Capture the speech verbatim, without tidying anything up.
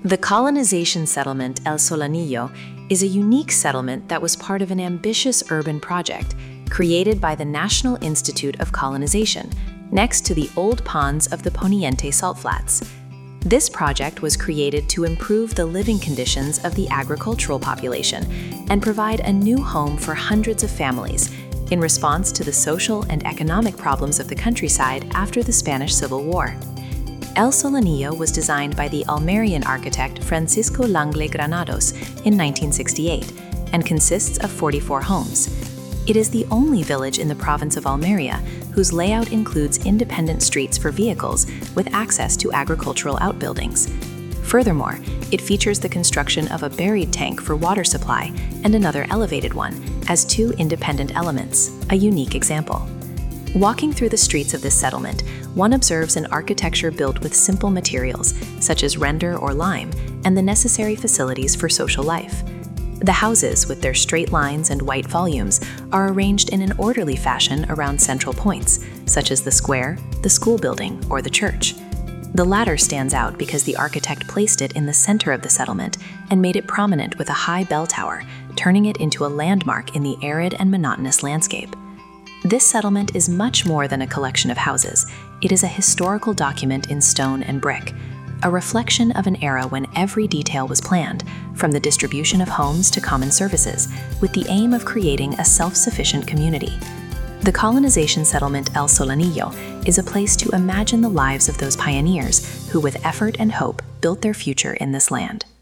The colonization settlement El Solanillo is a unique settlement that was part of an ambitious urban project created by the National Institute of Colonization, next to the old ponds of the Poniente Salt Flats. This project was created to improve the living conditions of the agricultural population and provide a new home for hundreds of families in response to the social and economic problems of the countryside after the Spanish Civil War. El Solanillo was designed by the Almerian architect Francisco Langle Granados in nineteen sixty-eight and consists of forty-four homes. It is the only village in the province of Almeria whose layout includes independent streets for vehicles with access to agricultural outbuildings. Furthermore, it features the construction of a buried tank for water supply and another elevated one as two independent elements, a unique example. Walking through the streets of this settlement, one observes an architecture built with simple materials, such as render or lime, and the necessary facilities for social life. The houses, with their straight lines and white volumes, are arranged in an orderly fashion around central points, such as the square, the school building, or the church. The latter stands out because the architect placed it in the center of the settlement and made it prominent with a high bell tower, turning it into a landmark in the arid and monotonous landscape. This settlement is much more than a collection of houses. It is a historical document in stone and brick, a reflection of an era when every detail was planned, from the distribution of homes to common services, with the aim of creating a self-sufficient community. The colonization settlement El Solanillo is a place to imagine the lives of those pioneers who, with effort and hope, built their future in this land.